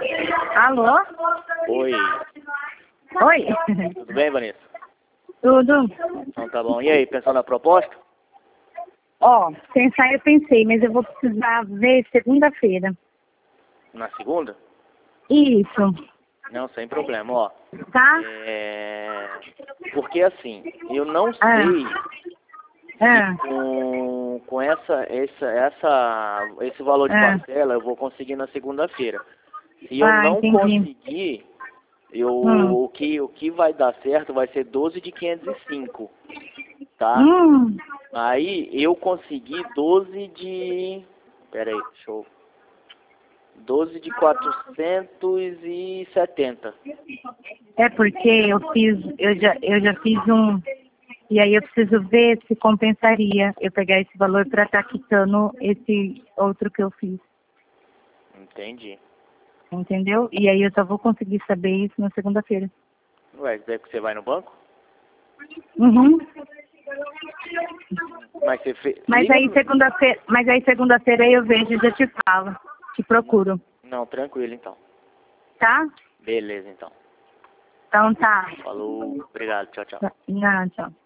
Alô? Oi, Oi? tudo bem, Vanessa? Tudo? Então tá bom. E aí, pensou na proposta? Ó, pensar eu pensei, mas eu vou precisar ver segunda-feira. Na segunda? Isso, Não, sem problema, ó. tá? Porque assim, eu não Ah, sei ah, se com esse valor de ah, parcela eu vou conseguir na segunda-feira. Se eu não entendi. conseguir, Hum, o que vai dar certo vai ser 12 de 505, tá? hum, Aí eu consegui 12 de... Pera aí, deixa eu... 12 de 470. é porque eu já fiz um, e aí eu preciso ver se compensaria eu pegar esse valor para estar quitando esse outro que eu fiz, Entendi. entendeu? E aí eu só vou conseguir saber isso na segunda-feira. Ué, daí que você vai no banco? Uhum. Mas você fez... Mas aí segunda-feira eu vejo e já te falo. Te procuro. Não, tranquilo então. Tá? Beleza então. Então tá. Falou, obrigado, tchau, tchau. Não, tchau.